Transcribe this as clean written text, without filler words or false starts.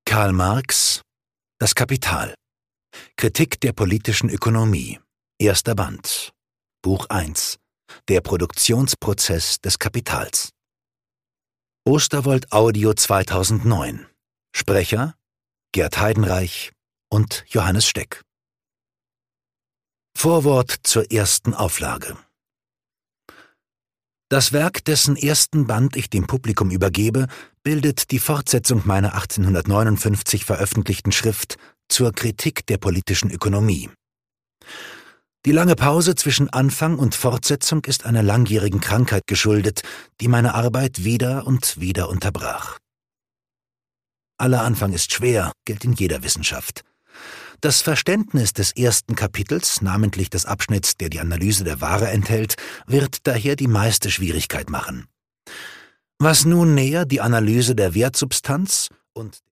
Karl Marx, Das Kapital. Kritik der politischen Ökonomie. Erster Band. Buch 1. Der Produktionsprozess des Kapitals. Osterwold Audio 2009. Sprecher Gerd Heidenreich und Johannes Steck. Vorwort zur ersten Auflage. Das Werk, dessen ersten Band ich dem Publikum übergebe, bildet die Fortsetzung meiner 1859 veröffentlichten Schrift zur Kritik der politischen Ökonomie. Die lange Pause zwischen Anfang und Fortsetzung ist einer langjährigen Krankheit geschuldet, die meine Arbeit wieder und wieder unterbrach. Aller Anfang ist schwer, gilt in jeder Wissenschaft. Das Verständnis des ersten Kapitels, namentlich des Abschnitts, der die Analyse der Ware enthält, wird daher die meiste Schwierigkeit machen. Was nun näher die Analyse der Wertsubstanz und